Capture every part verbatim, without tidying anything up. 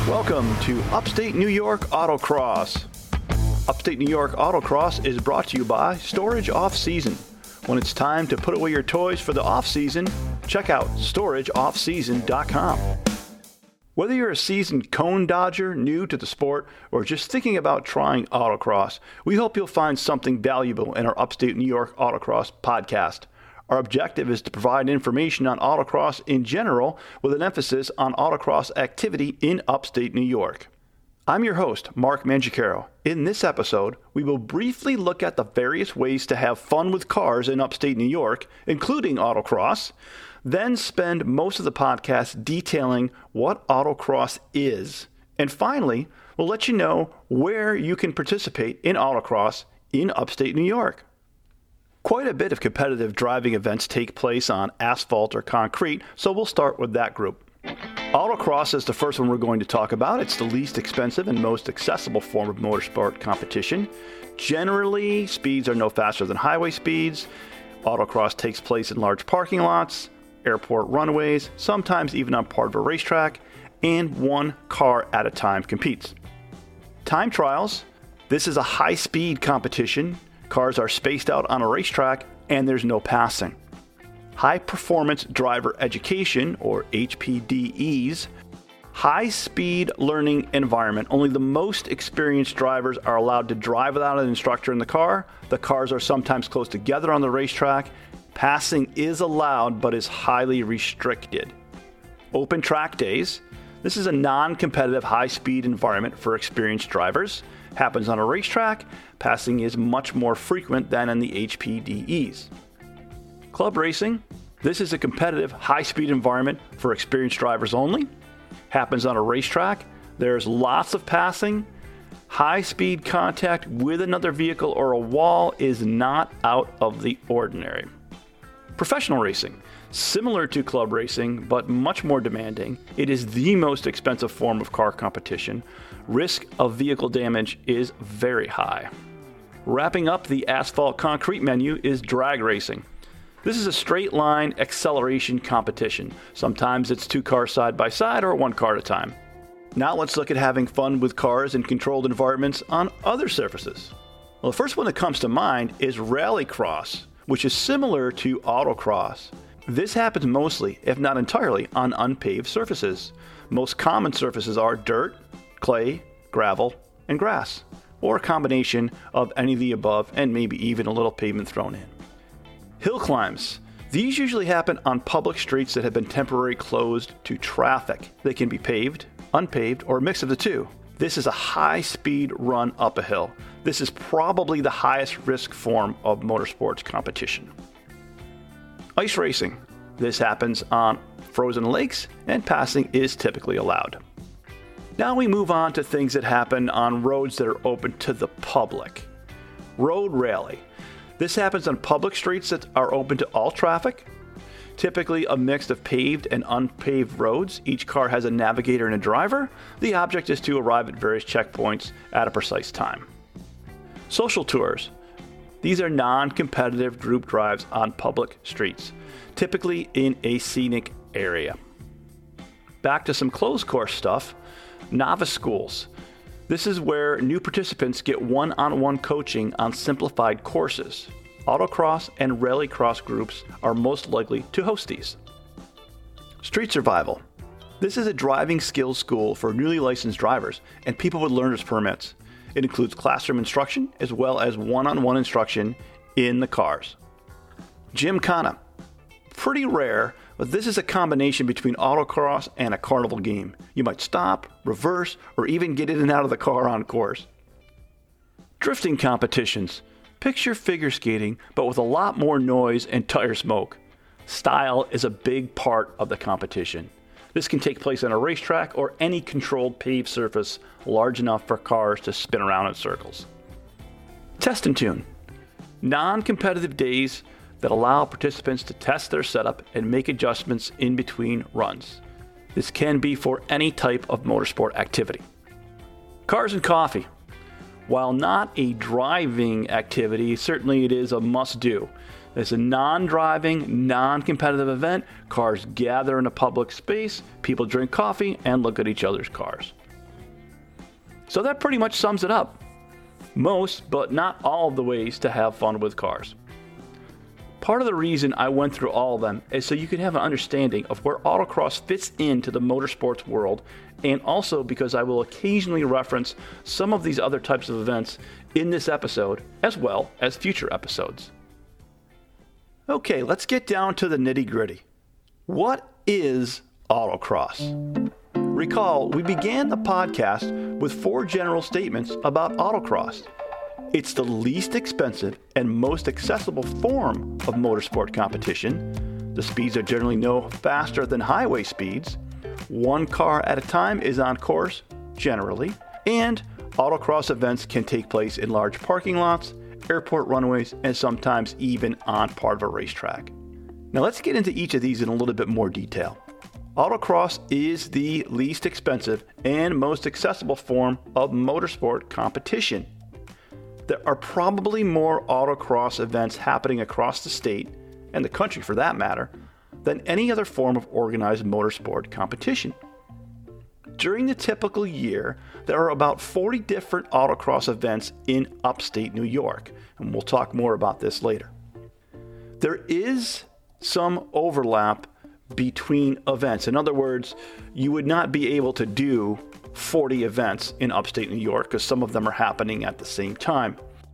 Welcome to Upstate New York Autocross. Upstate New York Autocross is brought to you by Storage Off Season. When it's time to put away your toys for the off-season, check out storage off season dot com. Whether you're a seasoned cone dodger, new to the sport, or just thinking about trying autocross, we hope you'll find something valuable in our Upstate New York Autocross podcast. Our objective is to provide information on autocross in general with an emphasis on autocross activity in upstate New York. I'm your host, Mark Mangicaro. In this episode, we will briefly look at the various ways to have fun with cars in upstate New York, including autocross, then spend most of the podcast detailing what autocross is. And finally, we'll let you know where you can participate in autocross in upstate New York. Quite a bit of competitive driving events take place on asphalt or concrete, so we'll start with that group. Autocross is the first one we're going to talk about. It's the least expensive and most accessible form of motorsport competition. Generally, speeds are no faster than highway speeds. Autocross takes place in large parking lots, airport runways, sometimes even on part of a racetrack, and one car at a time competes. Time trials. This is a high-speed competition. Cars are spaced out on a racetrack, and there's no passing. High Performance Driver Education, or H P D Es, high-speed learning environment. Only the most experienced drivers are allowed to drive without an instructor in the car. The cars are sometimes close together on the racetrack. Passing is allowed, but is highly restricted. Open Track Days. This is a non-competitive high-speed environment for experienced drivers. Happens on a racetrack. Passing is much more frequent than in the H P D Es. Club racing. This is a competitive high-speed environment for experienced drivers only. Happens on a racetrack. There's lots of passing. High-speed contact with another vehicle or a wall is not out of the ordinary. Professional racing. Similar to club racing, but much more demanding. It is the most expensive form of car competition. Risk of vehicle damage is very high. Wrapping up the asphalt concrete menu is drag racing. This is a straight line acceleration competition. Sometimes it's two cars side by side or one car at a time. Now let's look at having fun with cars in controlled environments on other surfaces. Well, the first one that comes to mind is rallycross, which is similar to autocross. This happens mostly, if not entirely, on unpaved surfaces. Most common surfaces are dirt, clay, gravel, and grass, or a combination of any of the above and maybe even a little pavement thrown in. Hill climbs. These usually happen on public streets that have been temporarily closed to traffic. They can be paved, unpaved, or a mix of the two. This is a high-speed run up a hill. This is probably the highest risk form of motorsports competition. Ice racing. This happens on frozen lakes, and passing is typically allowed. Now we move on to things that happen on roads that are open to the public. Road rally. This happens on public streets that are open to all traffic. Typically a mix of paved and unpaved roads. Each car has a navigator and a driver. The object is to arrive at various checkpoints at a precise time. Social tours. These are non-competitive group drives on public streets, typically in a scenic area. Back to some closed course stuff. Novice schools. This is where new participants get one-on-one coaching on simplified courses. Autocross and rallycross groups are most likely to host these. Street survival. This is a driving skills school for newly licensed drivers and people with learner's permits. It includes classroom instruction as well as one-on-one instruction in the cars. Gymkhana. Pretty rare, but this is a combination between autocross and a carnival game. You might stop, reverse, or even get in and out of the car on course. Drifting competitions. Picture figure skating, but with a lot more noise and tire smoke. Style is a big part of the competition. This can take place on a racetrack or any controlled paved surface large enough for cars to spin around in circles. Test and tune. Non-competitive days that allow participants to test their setup and make adjustments in between runs. This can be for any type of motorsport activity. Cars and coffee. While not a driving activity, certainly it is a must-do. It's a non-driving, non-competitive event. Cars gather in a public space, people drink coffee, and look at each other's cars. So that pretty much sums it up. Most, but not all of the ways to have fun with cars. Part of the reason I went through all of them is so you can have an understanding of where autocross fits into the motorsports world, and also because I will occasionally reference some of these other types of events in this episode, as well as future episodes. Okay, let's get down to the nitty-gritty. What is autocross? Recall, we began the podcast with four general statements about autocross. It's the least expensive and most accessible form of motorsport competition. The speeds are generally no faster than highway speeds. One car at a time is on course, generally. And autocross events can take place in large parking lots, airport runways, and sometimes even on part of a racetrack. Now let's get into each of these in a little bit more detail. Autocross is the least expensive and most accessible form of motorsport competition. There are probably more autocross events happening across the state, and the country for that matter, than any other form of organized motorsport competition. During the typical year, there are about forty different autocross events in upstate New York, and we'll talk more about this later. There is some overlap between events. In other words, you would not be able to do forty events in upstate New York because some of them are happening at the same time.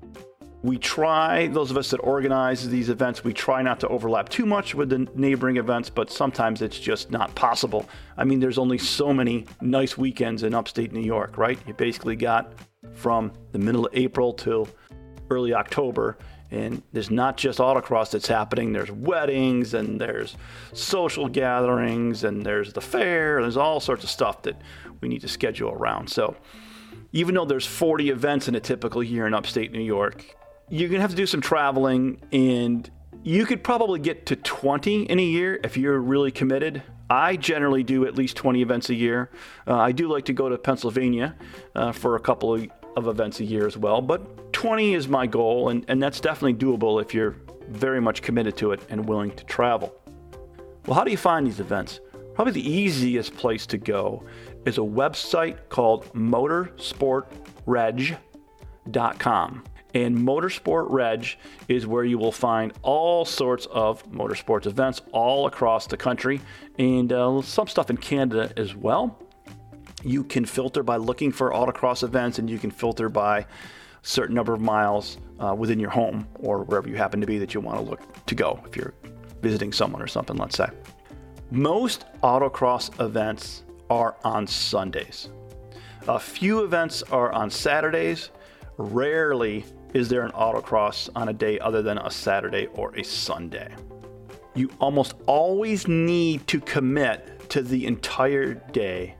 We try, those of us that organize these events, we try not to overlap too much with the neighboring events, but sometimes it's just not possible. I mean, there's only so many nice weekends in upstate New York, right? You basically got from the middle of April till early October, and there's not just autocross that's happening. There's weddings, and there's social gatherings, and there's the fair, and there's all sorts of stuff that we need to schedule around. So even though there's forty events in a typical year in upstate New York, you're going to have to do some traveling, and you could probably get to twenty in a year if you're really committed. I generally do at least twenty events a year. Uh, I do like to go to Pennsylvania uh, for a couple of, of events a year as well, but twenty is my goal, and, and that's definitely doable if you're very much committed to it and willing to travel. Well, how do you find these events? Probably the easiest place to go is a website called motorsport reg dot com. And Motorsport Reg is where you will find all sorts of motorsports events all across the country, and uh, some stuff in Canada as well. You can filter by looking for autocross events, and you can filter by a certain number of miles uh, within your home or wherever you happen to be that you want to look to go if you're visiting someone or something, let's say. Most autocross events are on Sundays. A few events are on Saturdays. Rarely is there an autocross on a day other than a Saturday or a Sunday. You almost always need to commit to the entire day.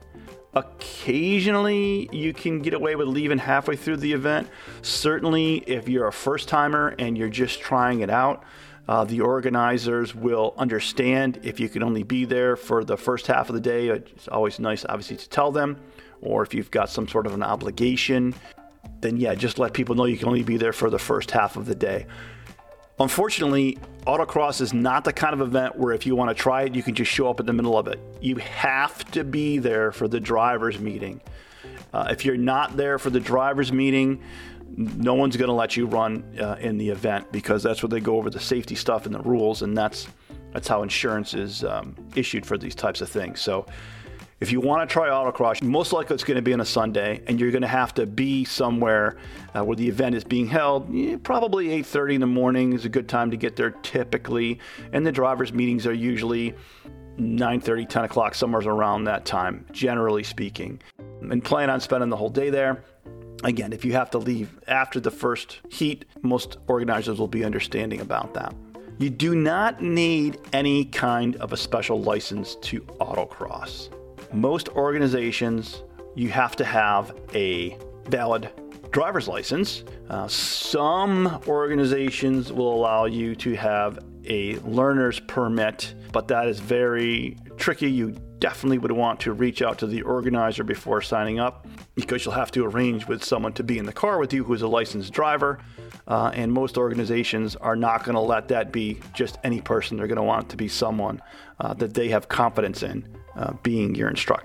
Occasionally, you can get away with leaving halfway through the event. Certainly, if you're a first-timer and you're just trying it out, uh, the organizers will understand if you can only be there for the first half of the day. It's always nice, obviously, to tell them. Or if you've got some sort of an obligation, then yeah, just let people know you can only be there for the first half of the day. Unfortunately, autocross is not the kind of event where if you want to try it, you can just show up in the middle of it. You have to be there for the driver's meeting. Uh, if you're not there for the driver's meeting, no one's going to let you run uh, in the event, because that's where they go over the safety stuff and the rules, and that's that's how insurance is um, issued for these types of things. So if you want to try autocross, most likely it's going to be on a Sunday, and you're going to have to be somewhere uh, where the event is being held. Yeah, probably eight thirty in the morning is a good time to get there typically, and the drivers' meetings are usually nine thirty, ten o'clock, somewhere around that time, generally speaking. And plan on spending the whole day there. Again, if you have to leave after the first heat, most organizers will be understanding about that. You do not need any kind of a special license to autocross. Most organizations, you have to have a valid driver's license. Uh, some organizations will allow you to have a learner's permit, but that is very tricky. You definitely would want to reach out to the organizer before signing up, because you'll have to arrange with someone to be in the car with you who is a licensed driver. Uh, and most organizations are not going to let that be just any person. They're going to want it to be someone uh, that they have confidence in uh, being your instructor.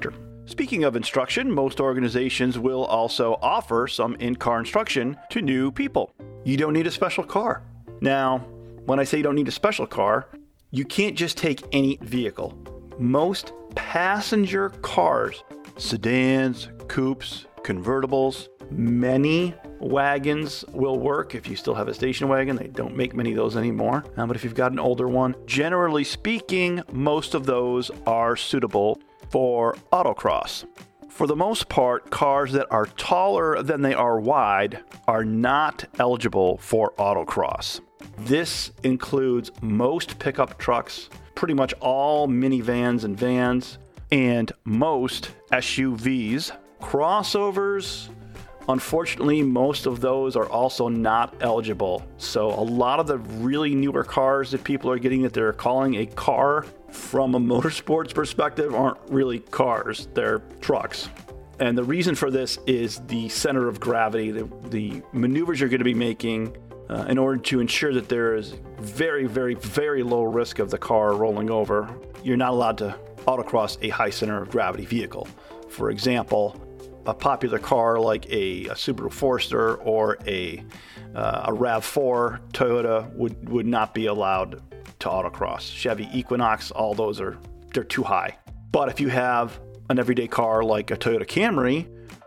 Speaking of instruction, most organizations will also offer some in-car instruction to new people. You don't need a special car. Now, when I say you don't need a special car, you can't just take any vehicle. Most passenger cars, sedans, coupes, convertibles, many wagons will work if you still have a station wagon. They don't make many of those anymore. Um, but if you've got an older one, generally speaking, most of those are suitable for autocross. For the most part, cars that are taller than they are wide are not eligible for autocross. This includes most pickup trucks, pretty much all minivans and vans, and most S U Vs. Crossovers, unfortunately, most of those are also not eligible. So a lot of the really newer cars that people are getting that they're calling a car from a motorsports perspective aren't really cars, they're trucks. And the reason for this is the center of gravity, the, the maneuvers you're going to be making uh, in order to ensure that there is very, very, very low risk of the car rolling over. You're not allowed to autocross a high center of gravity vehicle. For example, a popular car like a, a Subaru Forester or a uh, a RAV four Toyota would, would not be allowed to autocross. Chevy Equinox, all those are they're too high. But if you have an everyday car like a Toyota Camry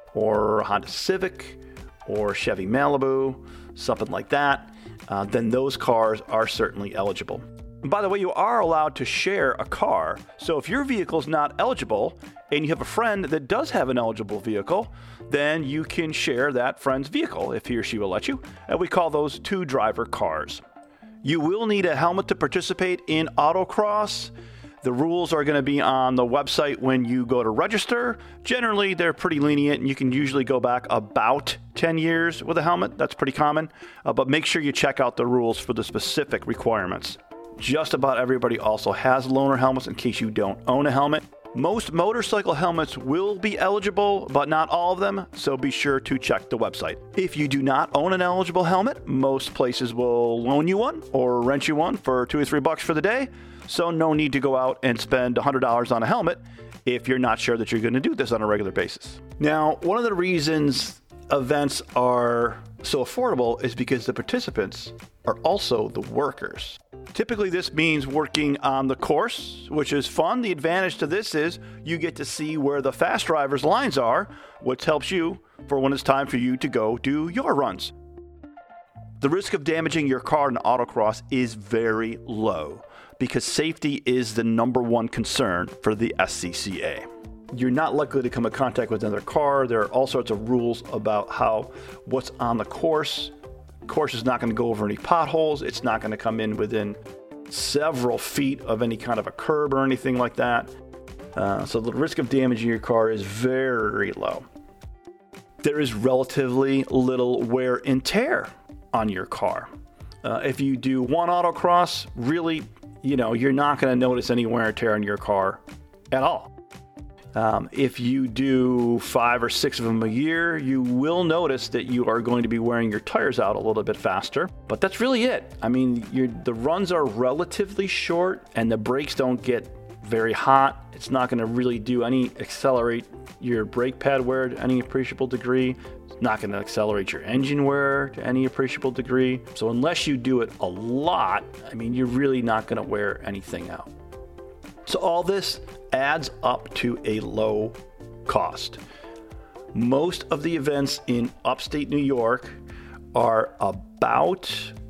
or a Honda Civic or Chevy Malibu, something like that, uh, then those cars are certainly eligible. And by the way, you are allowed to share a car. So if your vehicle is not eligible and you have a friend that does have an eligible vehicle, then you can share that friend's vehicle if he or she will let you. And we call those two-driver cars. You will need a helmet to participate in autocross. The rules are going to be on the website when you go to register. Generally, they're pretty lenient, and you can usually go back about ten years with a helmet. That's pretty common. Uh, but make sure you check out the rules for the specific requirements. Just about everybody also has loaner helmets in case you don't own a helmet. Most motorcycle helmets will be eligible, but not all of them, so be sure to check the website. If you do not own an eligible helmet, most places will loan you one or rent you one for two or three bucks for the day, so no need to go out and spend one hundred dollars on a helmet if you're not sure that you're going to do this on a regular basis. Now, one of the reasons events are so affordable is because the participants are also the workers. Typically, this means working on the course, which is fun. The advantage to this is you get to see where the fast drivers' lines are, which helps you for when it's time for you to go do your runs. The risk of damaging your car in autocross is very low because safety is the number one concern for the S C C A. You're not likely to come in contact with another car. There are all sorts of rules about how what's on the course. Course is not going to go over any potholes. It's not going to come in within several feet of any kind of a curb or anything like that. Uh, so the risk of damaging your car is very low. There is relatively little wear and tear on your car. Uh, if you do one autocross, really, you know, you're not going to notice any wear and tear on your car at all. Um, if you do five or six of them a year, you will notice that you are going to be wearing your tires out a little bit faster. But that's really it. I mean, you're, the runs are relatively short and the brakes don't get very hot. It's not going to really do any accelerate your brake pad wear to any appreciable degree. It's not going to accelerate your engine wear to any appreciable degree. So unless you do it a lot, I mean, you're really not going to wear anything out. So all this adds up to a low cost. Most of the events in upstate New York are about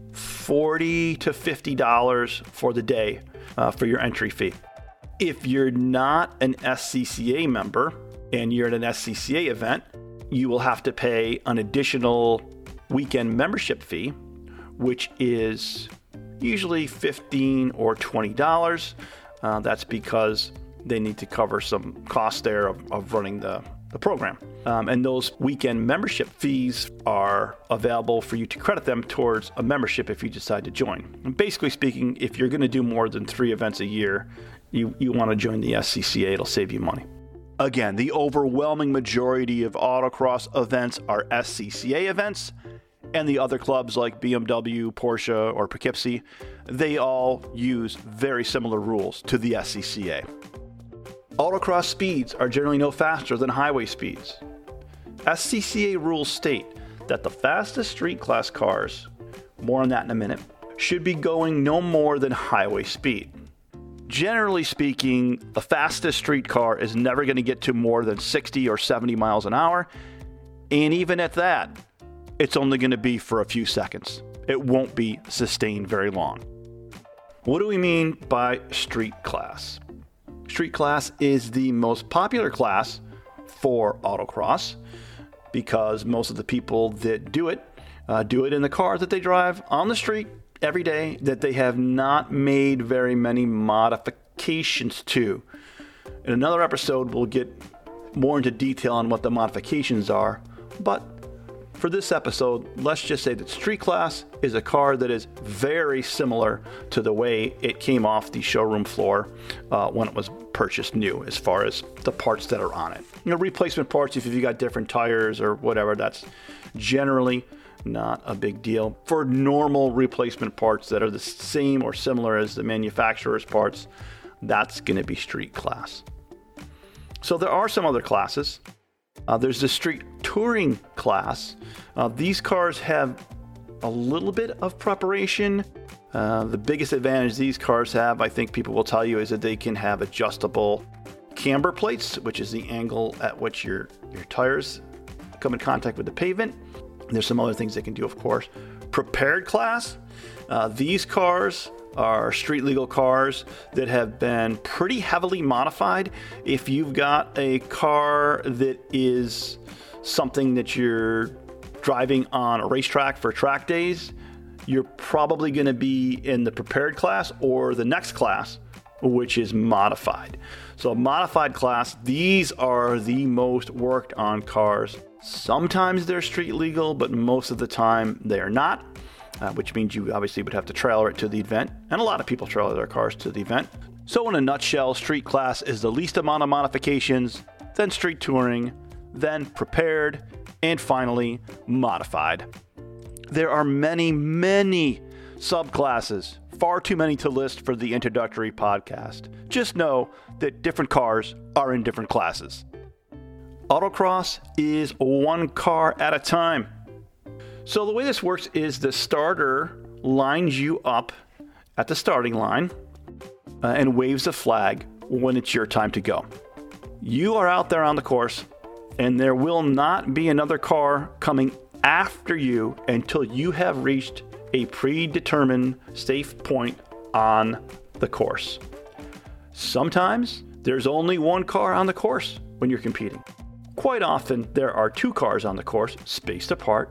forty to fifty dollars for the day uh, for your entry fee. If you're not an S C C A member and you're at an S C C A event, you will have to pay an additional weekend membership fee, which is usually fifteen or twenty dollars. Uh, that's because they need to cover some costs there of, of running the, the program. Um, and those weekend membership fees are available for you to credit them towards a membership if you decide to join. And basically speaking, if you're going to do more than three events a year, you, you want to join the S C C A. It'll save you money. Again, the overwhelming majority of autocross events are S C C A events, and the other clubs like B M W, Porsche, or Poughkeepsie, they all use very similar rules to the S C C A. Autocross speeds are generally no faster than highway speeds. S C C A rules state that the fastest street class cars, more on that in a minute, should be going no more than highway speed. Generally speaking, the fastest street car is never going to get to more than sixty or seventy miles an hour, and even at that, it's only going to be for a few seconds. It won't be sustained very long. What do we mean by street class? Street class is the most popular class for autocross because most of the people that do it uh, do it in the car that they drive on the street every day that they have not made very many modifications to. In another episode, we'll get more into detail on what the modifications are, but for this episode, let's just say that street class is a car that is very similar to the way it came off the showroom floor uh, when it was purchased new, as far as the parts that are on it. You know, replacement parts, if you've got different tires or whatever, that's generally not a big deal. For normal replacement parts that are the same or similar as the manufacturer's parts, that's going to be street class. So there are some other classes. Uh, there's the street touring class. Uh, these cars have a little bit of preparation. Uh, the biggest advantage these cars have, I think people will tell you, is that they can have adjustable camber plates, which is the angle at which your, your tires come in contact with the pavement. There's some other things they can do, of course. Prepared class. Uh, these cars are street legal cars that have been pretty heavily modified. If you've got a car that is something that you're driving on a racetrack for track days, you're probably going to be in the prepared class or the next class, which is modified. So a modified class, these are the most worked on cars. Sometimes they're street legal, but most of the time they are not. Uh, which means you obviously would have to trailer it to the event, and a lot of people trailer their cars to the event. So in a nutshell, street class is the least amount of modifications, then street touring, then prepared, and finally modified. There are many, many subclasses, far too many to list for the introductory podcast. Just know that different cars are in different classes. Autocross is one car at a time. So the way this works is the starter lines you up at the starting line uh, and waves a flag when it's your time to go. You are out there on the course, and there will not be another car coming after you until you have reached a predetermined safe point on the course. Sometimes there's only one car on the course when you're competing. Quite often, there are two cars on the course, spaced apart.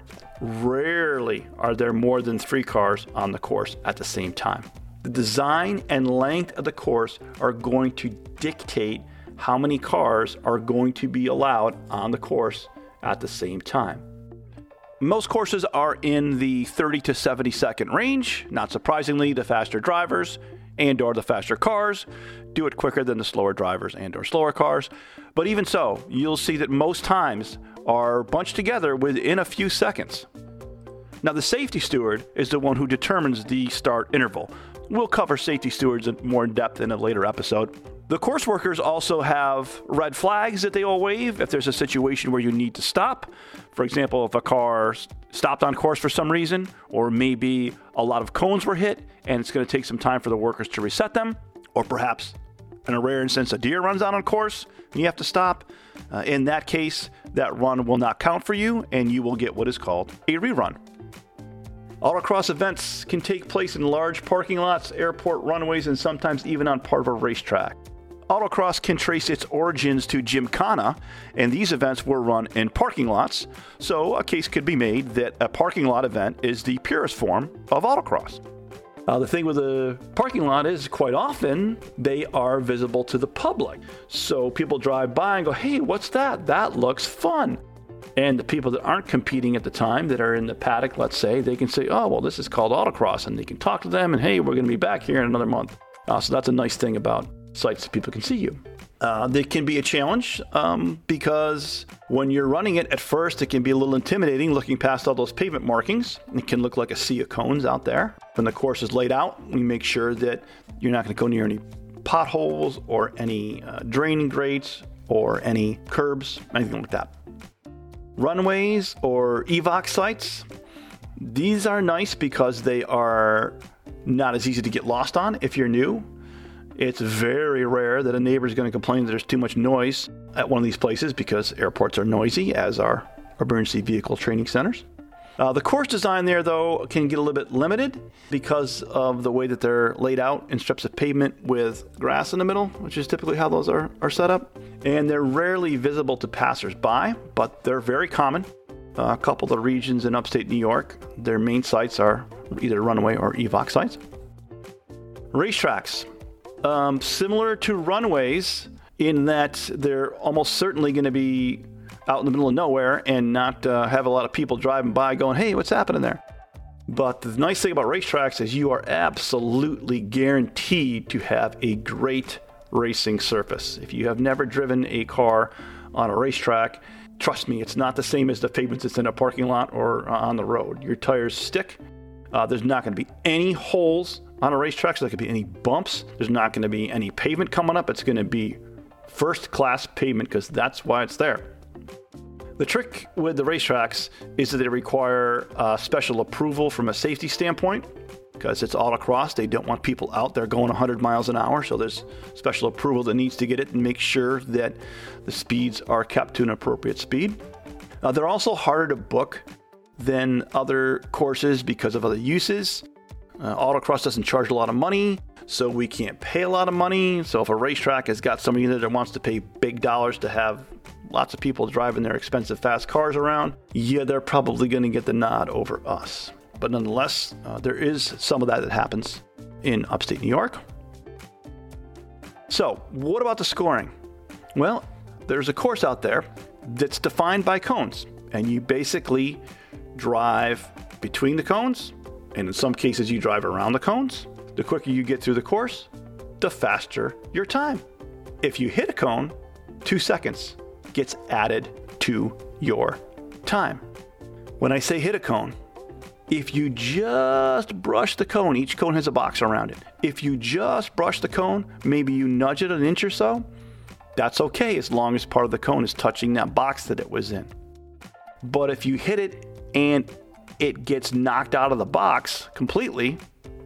Rarely are there more than three cars on the course at the same time. The design and length of the course are going to dictate how many cars are going to be allowed on the course at the same time. Most courses are in the thirty to seventy second range. Not surprisingly, the faster drivers and or the faster cars do it quicker than the slower drivers and or slower cars. But even so, you'll see that most times are bunched together within a few seconds. Now, the safety steward is the one who determines the start interval. We'll cover safety stewards more in depth in a later episode. The course workers also have red flags that they will wave if there's a situation where you need to stop. For example, if a car stopped on course for some reason, or maybe a lot of cones were hit and it's going to take some time for the workers to reset them, or perhaps in a rare instance, a deer runs out on course and you have to stop. Uh, in that case, that run will not count for you and you will get what is called a rerun. Autocross events can take place in large parking lots, airport runways, and sometimes even on part of a racetrack. Autocross can trace its origins to Gymkhana, and these events were run in parking lots, so a case could be made that a parking lot event is the purest form of autocross. Uh, the thing with a parking lot is quite often they are visible to the public. So people drive by and go, hey, what's that? That looks fun. And the people that aren't competing at the time that are in the paddock, let's say, they can say, oh, well, this is called autocross. And they can talk to them and, hey, we're going to be back here in another month. Uh, so that's a nice thing about sites that people can see you. Uh, they can be a challenge um, because when you're running it at first, it can be a little intimidating looking past all those pavement markings. It can look like a sea of cones out there. When the course is laid out, we make sure that you're not going to go near any potholes or any uh, draining grates or any curbs, anything like that. Runways or evoc sites, these are nice because they are not as easy to get lost on if you're new. It's very rare that a neighbor is going to complain that there's too much noise at one of these places because airports are noisy, as are emergency vehicle training centers. Uh, the course design there, though, can get a little bit limited because of the way that they're laid out in strips of pavement with grass in the middle, which is typically how those are, are set up. And they're rarely visible to passersby, but they're very common. Uh, a couple of the regions in upstate New York, their main sites are either runway or evoc sites. Racetracks. Um, similar to runways in that they're almost certainly going to be out in the middle of nowhere and not uh, have a lot of people driving by going, hey, what's happening there? But the nice thing about racetracks is you are absolutely guaranteed to have a great racing surface. If you have never driven a car on a racetrack, trust me, it's not the same as the pavements that's in a parking lot or on the road. Your tires stick. Uh, there's not going to be any holes on a racetrack, so there could be any bumps. There's not going to be any pavement coming up. It's going to be first-class pavement because that's why it's there. The trick with the racetracks is that they require uh, special approval from a safety standpoint because it's autocross. They don't want people out there going one hundred miles an hour, so there's special approval that needs to get it and make sure that the speeds are kept to an appropriate speed. Uh, they're also harder to book than other courses because of other uses. Uh, autocross doesn't charge a lot of money, so we can't pay a lot of money. So if a racetrack has got somebody that wants to pay big dollars to have lots of people driving their expensive fast cars around, yeah, they're probably going to get the nod over us. But nonetheless, uh, there is some of that that happens in upstate New York. So what about the scoring? Well, there's a course out there that's defined by cones, and you basically drive between the cones, and in some cases you drive around the cones. The quicker you get through the course, the faster your time. If you hit a cone, two seconds gets added to your time. When I say hit a cone, if you just brush the cone, each cone has a box around it. If you just brush the cone, maybe you nudge it an inch or so, that's okay as long as part of the cone is touching that box that it was in. But if you hit it and it gets knocked out of the box completely,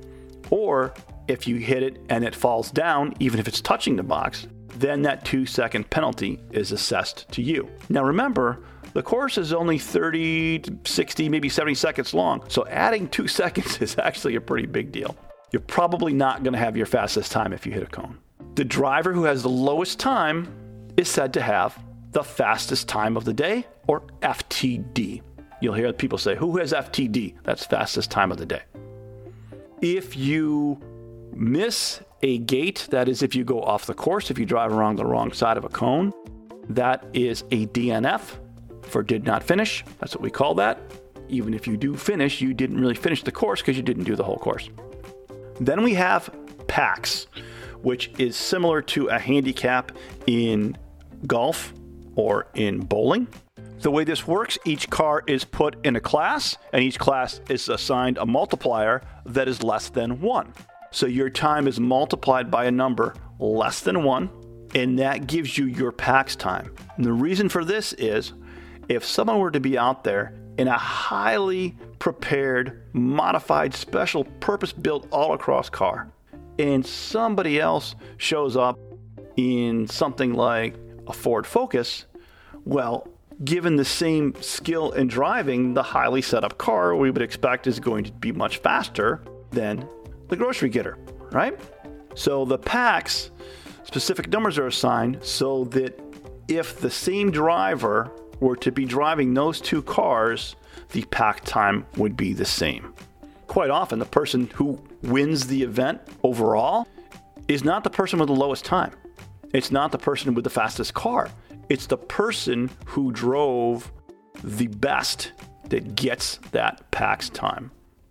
or if you hit it and it falls down, even if it's touching the box, then that two second penalty is assessed to you. Now remember, the course is only thirty to sixty, maybe seventy seconds long. So adding two seconds is actually a pretty big deal. You're probably not going to have your fastest time if you hit a cone. The driver who has the lowest time is said to have the fastest time of the day, or F T D. You'll hear people say, who has F T D? That's fastest time of the day. If you miss a gate, that is if you go off the course, if you drive around the wrong side of a cone, that is a D N F for did not finish. That's what we call that. Even if you do finish, you didn't really finish the course because you didn't do the whole course. Then we have PACs, which is similar to a handicap in golf or in bowling. The way this works, each car is put in a class, and each class is assigned a multiplier that is less than one. So your time is multiplied by a number less than one, and that gives you your PACs time. And the reason for this is if someone were to be out there in a highly prepared, modified, special purpose-built autocross car, and somebody else shows up in something like a Ford Focus, well, given the same skill in driving, the highly set up car we would expect is going to be much faster than the grocery getter, right? So the PACs, specific numbers are assigned so that if the same driver were to be driving those two cars, the PAC time would be the same. Quite often, the person who wins the event overall is not the person with the lowest time. It's not the person with the fastest car. It's the person who drove the best that gets that PACs time.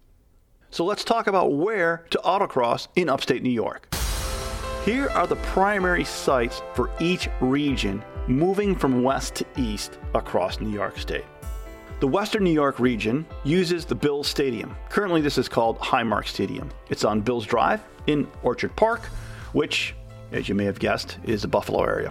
So let's talk about where to autocross in upstate New York. Here are the primary sites for each region moving from west to east across New York State. The Western New York region uses the Bills Stadium. Currently this is called Highmark Stadium. It's on Bills Drive in Orchard Park, which as you may have guessed, is the Buffalo area.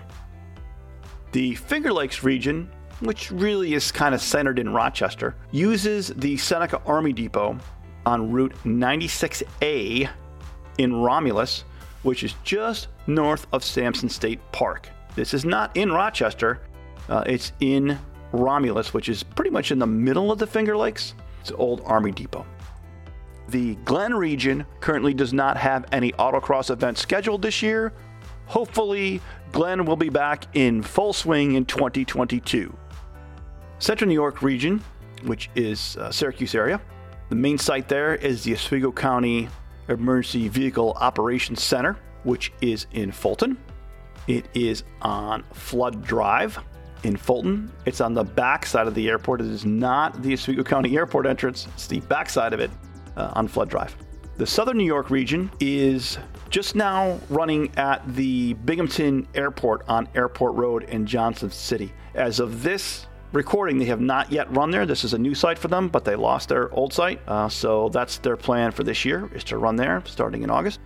The Finger Lakes region, which really is kind of centered in Rochester, uses the Seneca Army Depot on Route ninety-six A in Romulus, which is just north of Sampson State Park. This is not in Rochester. Uh, it's in Romulus, which is pretty much in the middle of the Finger Lakes. It's an old Army Depot. The Glen region currently does not have any autocross events scheduled this year. Hopefully, Glen will be back in full swing in twenty twenty-two. Central New York region, which is uh, Syracuse area. The main site there is the Oswego County Emergency Vehicle Operations Center, which is in Fulton. It is on Flood Drive in Fulton. It's on the back side of the airport. It is not the Oswego County Airport entrance. It's the back side of it uh, on Flood Drive. The Southern New York region is just now running at the Binghamton Airport on Airport Road in Johnson City. As of this recording, they have not yet run there. This is a new site for them, but they lost their old site. Uh, so that's their plan for this year, is to run there starting in August.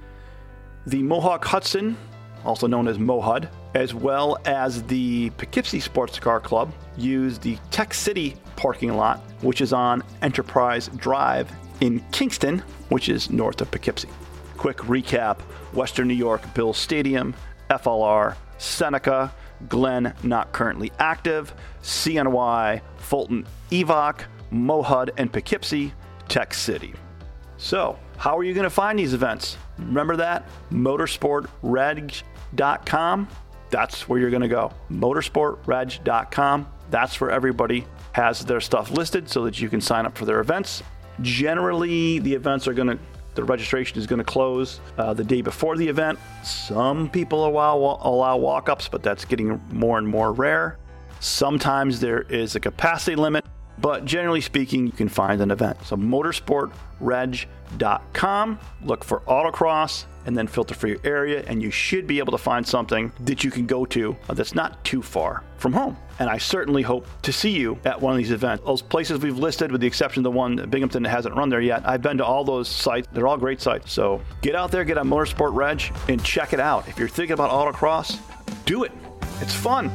The Mohawk Hudson, also known as MoHUD, as well as the Poughkeepsie Sports Car Club, use the Tech City parking lot, which is on Enterprise Drive in Kingston, which is north of Poughkeepsie. Quick recap: Western New York, Bills Stadium, F L R, Seneca, Glen not currently active, C N Y, Fulton E V O C, MoHUD, and Poughkeepsie, Tech City. So, how are you going to find these events? Remember that? motorsport reg dot com. That's where you're going to go. motorsport reg dot com. That's where everybody has their stuff listed so that you can sign up for their events. Generally, the events are going to, the registration is going to close uh, the day before the event. Some people allow, allow walk-ups, but that's getting more and more rare. Sometimes there is a capacity limit, but generally speaking, you can find an event. So motorsport reg dot com, look for autocross, and then filter for your area, and you should be able to find something that you can go to that's not too far from home. And I certainly hope to see you at one of these events. Those places we've listed, with the exception of the one that Binghamton that hasn't run there yet, I've been to all those sites. They're all great sites. So get out there, get on Motorsport Reg, and check it out. If you're thinking about autocross, do it. It's fun.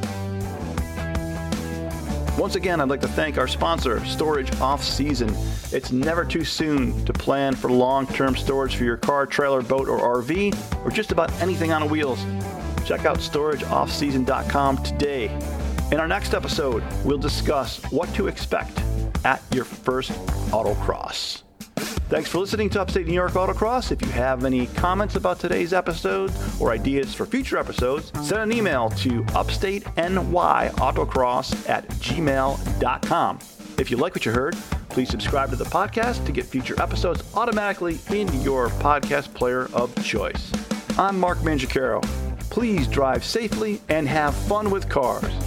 Once again, I'd like to thank our sponsor, Storage Off Season. It's never too soon to plan for long-term storage for your car, trailer, boat, or R V, or just about anything on wheels. Check out storage off season dot com today. In our next episode, we'll discuss what to expect at your first autocross. Thanks for listening to Upstate New York Autocross. If you have any comments about today's episode or ideas for future episodes, send an email to upstatenyAutocross at gmail dot com. If you like what you heard, please subscribe to the podcast to get future episodes automatically in your podcast player of choice. I'm Mark Mangiacaro. Please drive safely and have fun with cars.